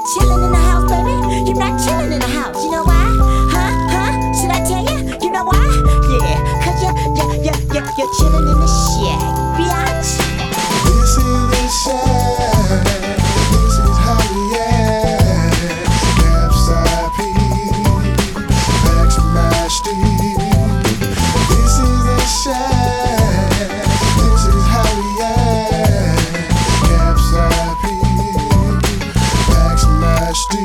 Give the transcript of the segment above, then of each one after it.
not chillin' in the house, baby. You're not chillin' in the house. You know why? Huh? Should I tell you? You know why? Yeah, cause you're chillin' in the shack, biatch. This is the shack. This is how we act. Capside P, Max Mash D. This is the shack. This is how we act. Capside P, Max Mash D.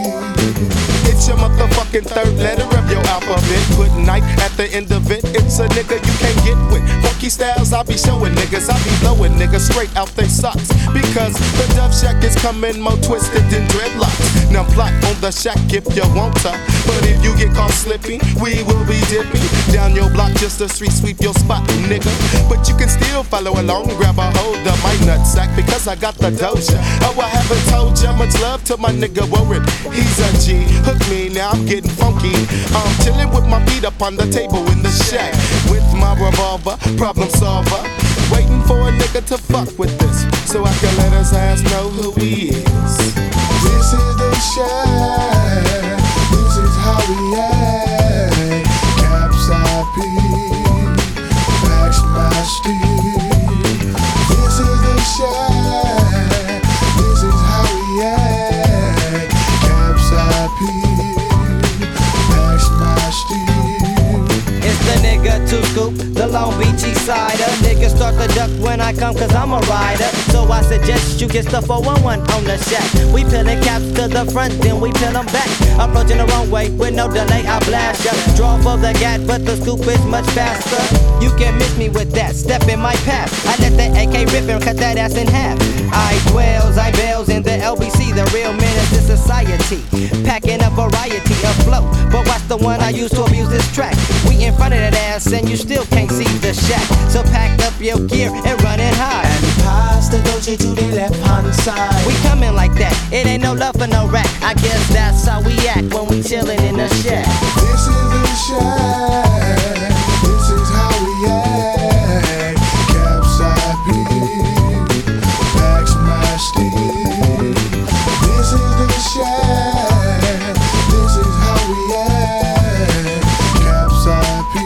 It's your motherfucking third letter of your alphabet. Put night at the end of it. It's a nigga you can't get with. Funky styles I be showing niggas. I be blowing niggas straight out they socks. Because the Dove Shack is coming more twisted than dreadlocks. Now plot on the shack if you want to. But if you get caught slipping, we will be dipping down your block just to street sweep your spot, nigga. But you can still follow along, grab a hold of my nutsack because I got the doja. Oh, I haven't told ya much love to my nigga Warren. He's a G. Hook me, now I'm getting funky. I'm chilling with my feet up on the table in the shack with my revolver, problem solver, waiting for a nigga to fuck with this so I can let his ass know who he is. This is the shack. This is how we act. Capside P, Max Mash D. This is the shack. This is how we act. Capside P, Max Mash D. It's the nigga to scoop, the Long Beach East Sider. Niggas start to duck when I come cause I'm a rider. So I suggest you get the 411 on the shack. We peelin' caps to the front, then we peel them back. Approaching the wrong way with no delay, I blast ya. Draw for the gat, but the scoop is much faster. You can miss me with that, step in my path. I let the AK rip and cut that ass in half. I dwells, I bails in the LBC, the real menace to society. Packing a variety of flow, but watch the one I use to abuse this track. We in front of that ass and you still can't see the shack. So pack up your gear and run it high. And pass the doja to the left hand side. We coming like that, it ain't no love for no rap. I guess that's how we act when we chillin' in the shack. This is the shack. This is how we act. Capside P, Max Mash D. This is the shack. This is how we act. Capside P,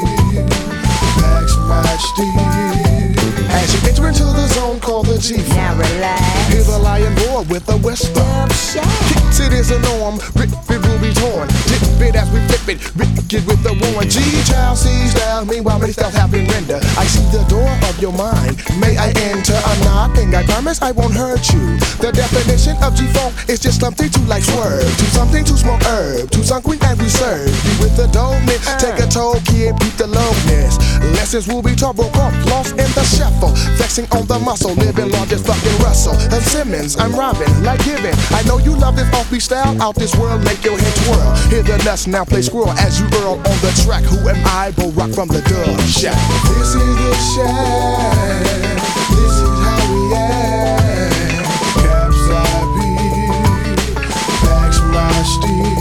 Max Mash D. As you enter into the zone called the G. Now relax. Hear the lion roar with a whisper. Dove Shack. Kicks it is a norm, rip it will be torn. Dip it as we flip it, wicked with the warren. G-child sees down, meanwhile many styles have been rendered. I see the door of your mind, may I enter? I'm knocking, I promise I won't hurt you. The definition of G-funk is just something to like swerve, to something to smoke herb, to something and we serve you with the dopeness. Take a toll, kid, beat the lowness. Lessons will be taught, broke off, lost in the shuffle. Flexing on the muscle, living large as fucking Russell. And Simmons, I'm robbing, like giving. I know you love this offbeat style, out this world, make your head twirl. Hear the nuts, now play squirrel as you whirl on the track. Who am I? Bo Rock from the Dove Shack. This is the shack. This is how we act. Capside P, Max Mash D.